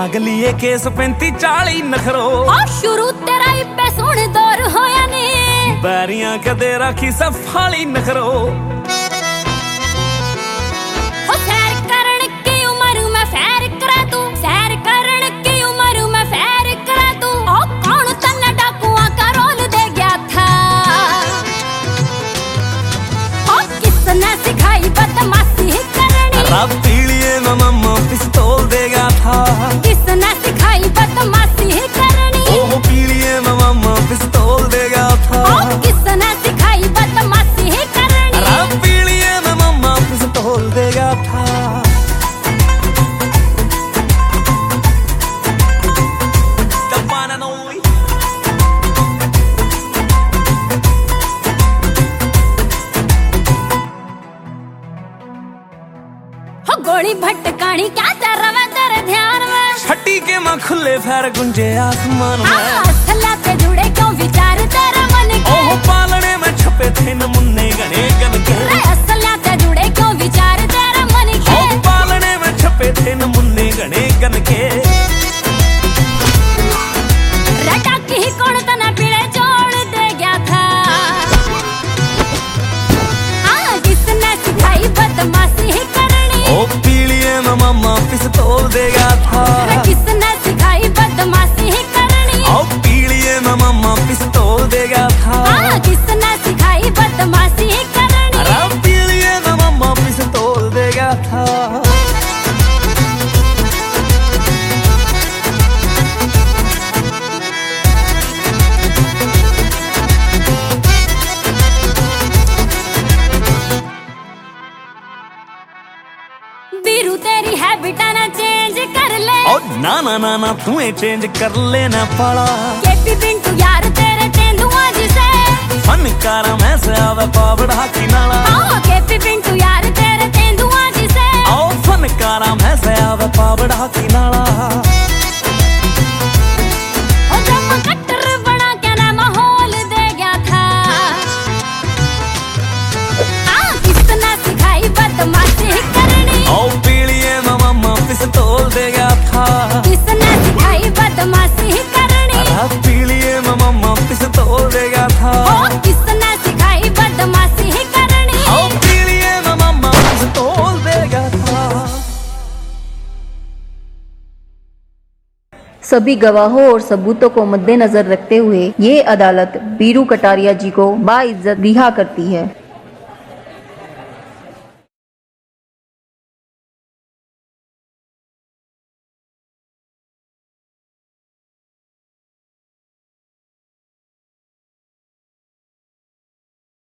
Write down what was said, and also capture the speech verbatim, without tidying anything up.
भाग लिए केस पैंती चाली नखरो शुरू तेरा ही पे सुन दौर होया ने बैरियां कदे रखी सफाली नखरो सैर करन की उम्र में फैर करे तू सैर करन की उम्र में फैर करे तू ओ कौन तन्ने डाकुआ का रोल दे गया था ओ किसने सिखाई बदमाशी करनी रब पीलिए में मम्मा पिस्तौल देगा था किसने सिखाई बदमाशी करनी ओ पीलिए में मम्मा पिस्तौल देगा था ओ किसने सिखाई बदमाशी करनी रब पीलिए में मम्मा पिस्तौल देगा था गोली भटकानी क्या चल रहा है तेरे ध्यान में छठी के मां खुले फैर गुंजे आसमान में असला पे जुड़े क्यों विचार तेरे मन के ओह पालने में छुपे थे नमुन्ने गने गन के असला पे जुड़े क्यों विचार तेरे मन के ओह पालने में छुपे थे नमुन्ने गने गन के रटा की कौन तना पीड़े जोड़ दे गया था हाँ किसने सिखाई बदमाशी करनी ओ पीलिए में मम्मा पिस्तौल देगा था किसने सिखाई बदमाशी करनी ओ पीलिए में मम्मा पिस्तौल देगा था हाँ किसने सिखाई बदमाशी करनी रब पीलिए में मम्मा पिस्तौल देगा था बीरू तेरी हैबिट ना चेंज कर ले ओ ना ना ना ना तुम्हें चेंज कर लेना पड़ा केपी पिंटू यार तेरे तेंदुआ जिसे फनकारा मैं से आवे पावड़ा की नाला ओ केपी पिंटू यार तेरे तेंदुआ जिसे ओ फनकारा मैं से आवे पावड़ा की नाला ओ जब कट्टर बना के ना माहौल दे गया था आ किसने सिखाई बदमाशी करनी ओ पीलिए में मम्मा पिस्तौल देगा था किसने सिखाई बदमाशी करनी रब पीलिए में मम्मा पिस्तौल देगा था ओ किसने सिखाई बदमाशी करनी ओ पीलिए में मम्मा पिस्तौल देगा था। सभी गवाहों और सबूतों को मद्देनजर रखते हुए ये अदालत बीरू कटारिया जी को बाइज्जत रिहा करती है।